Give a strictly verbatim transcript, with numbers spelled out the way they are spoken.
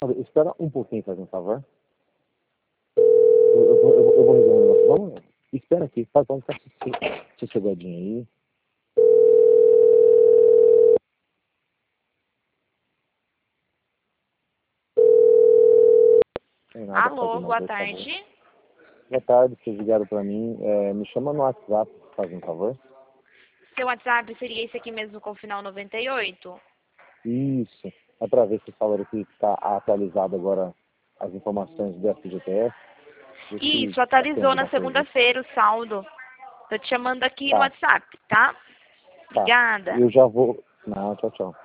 Espera um pouquinho, faz um favor. Eu, eu, vou- eu, vou- eu vou resolver um negócio. Vamos, espera aqui, pode, pode ficar sossegadinho aí. Tem nada pra fazer Alô, não, boa por favor. tarde. Boa tarde, vocês ligaram pra mim. É, me chama no WhatsApp, faz um favor. Seu WhatsApp seria esse aqui mesmo com o final noventa e oito? Isso. É pra ver se falaram que está atualizado agora as informações do F G T S. Ver se Isso, tem atualizou na alguma coisa. segunda-feira o saldo. Tô te chamando aqui no Tá, WhatsApp, tá? tá. Obrigada. Eu já vou. Não, tchau, tchau.